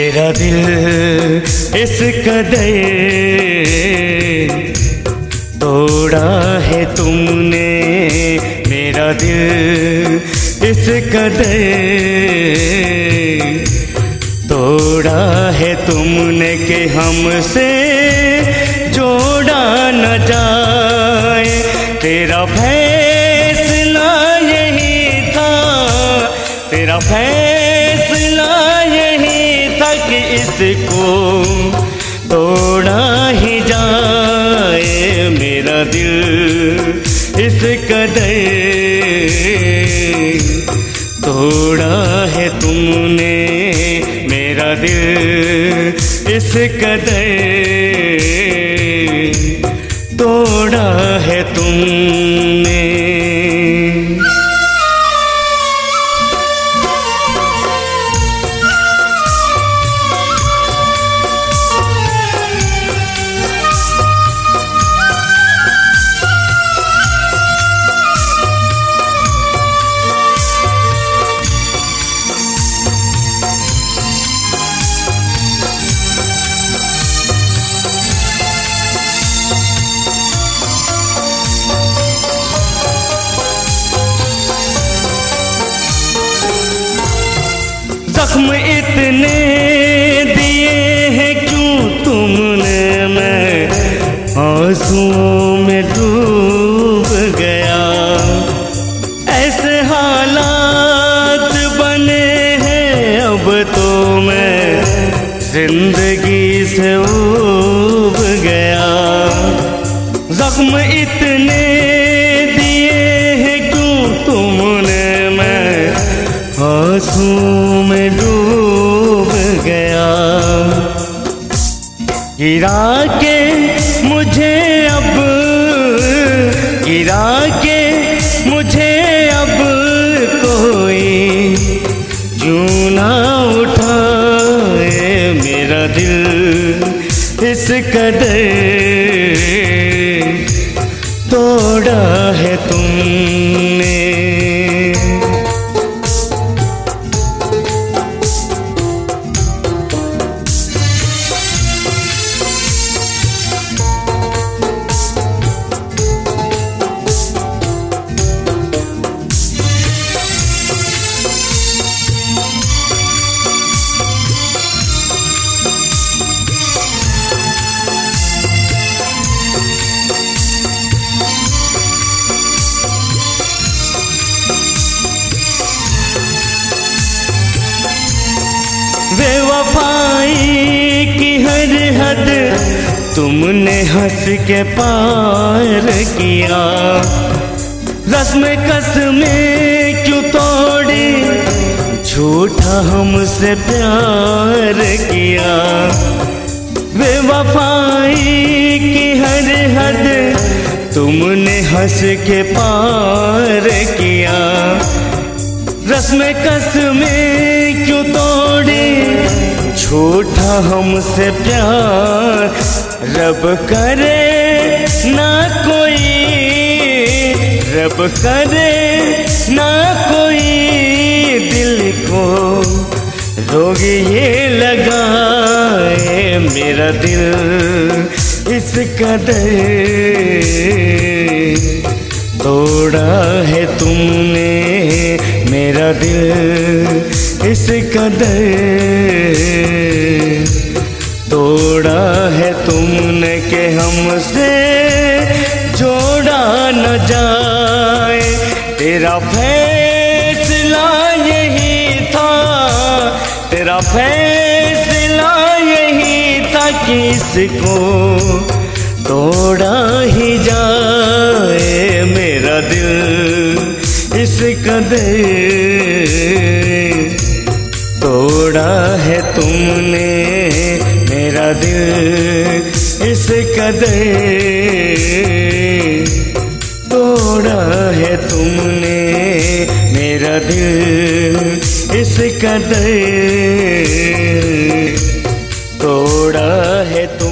मेरा दिल इस कदर तोड़ा है तुमने, मेरा दिल इस कदर तोड़ा है तुमने कि हमसे जोड़ा न जाए। तेरा फैसला यही था, तेरा फैसला यही था कि इसको तोड़ा ही जाए। मेरा दिल इस कदर तोड़ा है तुमने, मेरा दिल इस कदर तोड़ा है तुमने। जख्म इतने दिए हैं क्यों तुमने, मैं आंसुओं में डूब गया। ऐसे हालात बने हैं अब तो मैं जिंदगी से ऊब गया। जख्म इतने दिए हैं क्यों तुमने, मैं आंसुओं में डूब गया। गिरा के मुझे अब, गिरा के मुझे अब कोई क्यों ना उठाए। मेरा दिल इस कदर तोड़ा है तुमने। बेवफाई की हर हद तुमने हंस के पार किया। रस्म कसमें क्यों तोड़ी, झूठा हमसे प्यार किया। बेवफाई की हर हद तुमने हंस के पार किया। रस्म कसमें क्यों तोड़ी, झूठा हमसे प्यार। रब करे ना कोई, रब करे ना कोई दिल को रोग ये लगाए। मेरा दिल इस कदर तोड़ा है तुमने, मेरा दिल इस कदर तोड़ा है तुमने कि हमसे जोड़ा न जाए। तेरा फैसला यही था, तेरा फैसला यही था कि इसको तोड़ा ही जाए। मेरा दिल इस कदर तोड़ा है तुमने, मेरा दिल इस कदर तोड़ा है तुमने, मेरा दिल इस कदर तोड़ा है तुमने।